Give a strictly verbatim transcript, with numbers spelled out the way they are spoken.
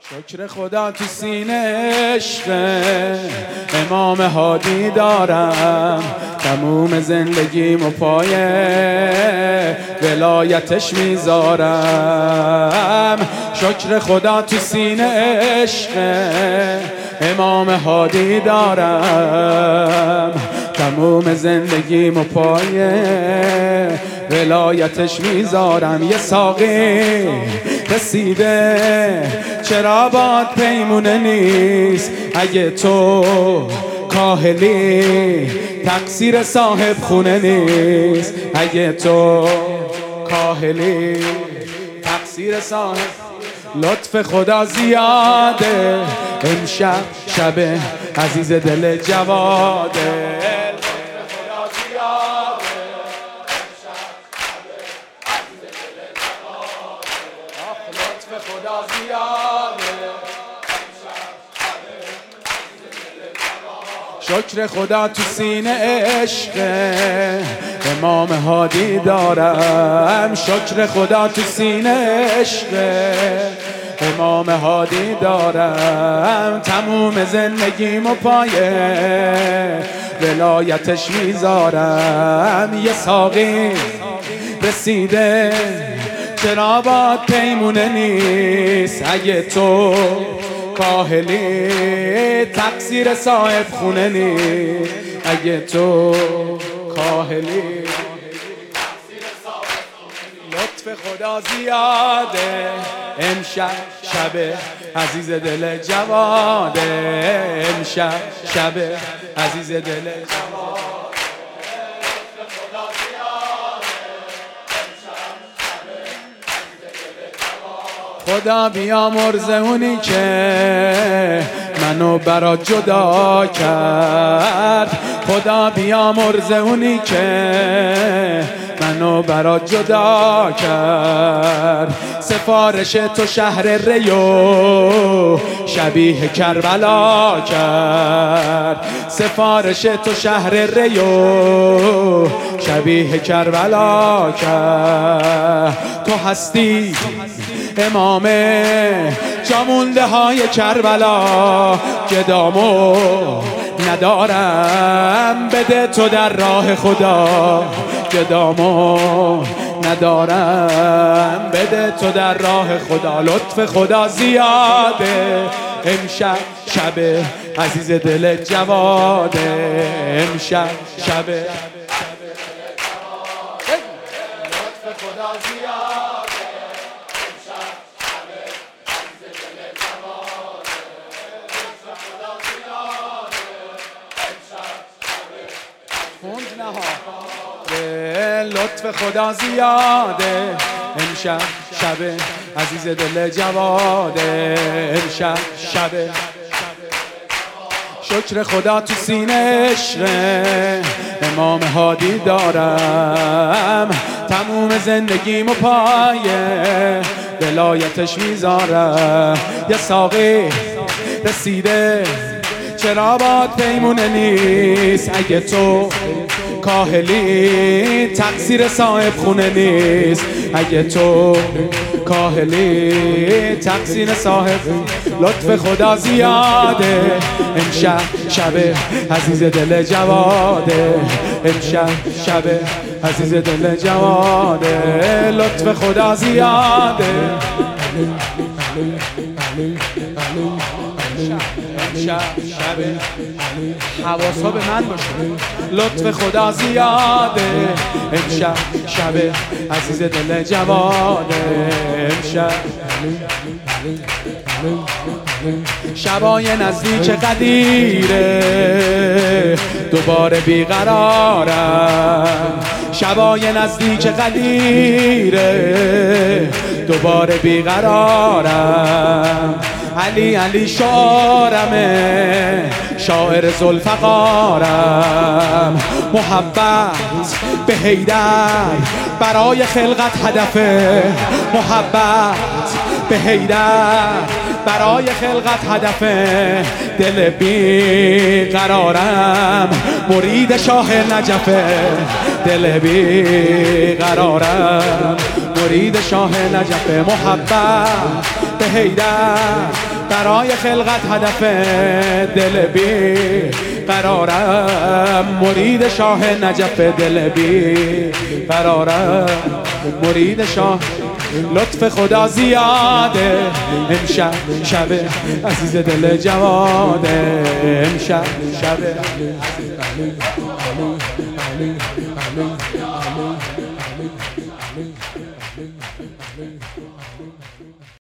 شکر خدا تو سینه عشق امام هادی دارم، تموم زندگیم و پای ولایتش میذارم. شکر خدا تو سینه عشق امام هادی دارم، تموم زندگیم و پای ولایتش میذارم. یه ساقی رسیده چرا باد پیمونه نیست، اگه تو کاهلی تقصیر صاحب خونه نیست، اگه تو کاهلی تقصیر صاحب. لطف خدا زیاده امشب شب عزیز دل جواده، خدا زیاده. شکر خدا تو سینه عشق امام هادی دارم، شکر خدا تو سینه عشق امام هادی دارم، تموم زندگیم و پای ولایتش میذارم. یه ساقی رسیده چرا باد پیمونه نیست، اگه تو کاهلی تقصیر صاحب خونه نیست، اگه تو کاهلی لطف خدا زیاده امشب شب عزیز دل جواده، امشب شب عزیز دل جواده. خدا بیامرزه اونی که منو برات جدا کرد، خدا بیامرزه اونی که منو برات جدا کرد. سفارش تو شهر ریو شبیه کربلا کرد، سفارش تو شهر ریو شبیه کربلا کرد. تو هستی امام جامونده های کربلا، گدامو ندارم بده تو در راه خدا، گدامو ندارم بده تو در راه خدا. لطف خدا زیاده امشب شب عزیز دل جواده، امشب شب لطف خدا زیاده. لطف خدا زیاده امشب شب عزیز دل جواده، امشب شب. شکر خدا تو سینه عشق امام هادی دارم، تموم زندگیم و پای ولایتش میذارم. یه ساقی رسیده چرا باد پیمونه نیست، اگه تو کاهلی تقصیر صاحب خونه نیست، اگه تو کاهلی تقصیر صاحب. لطف خدا زیاده امشب شب عزیز دل جواده، امشب شب عزیز دل جواده. لطف خدا زیاده امشب شب حواسا به من باشه. لطف خدا زیاده امشب شب عزیز دل جواده، امشب شبای نزدیک قدیره دوباره بیقرارم، شبای نزدیک قدیره دوباره بیقرارم. علی علی شعارمه شاعر ذوالفقارم، محبت به حیدر برای خلقت هدفه، محبت به حیدر برای خلقت هدفه. دل بی قرارم مرید شاه نجفه، دل بی قرارم مرید شاه نجف محبت به حیدر برای خلقت هدف دل بی قرارم مرید شاه نجف دل بی قرارم مرید شاه لطف خدا زیاده امشب شب عزیز دل جواده امشب شب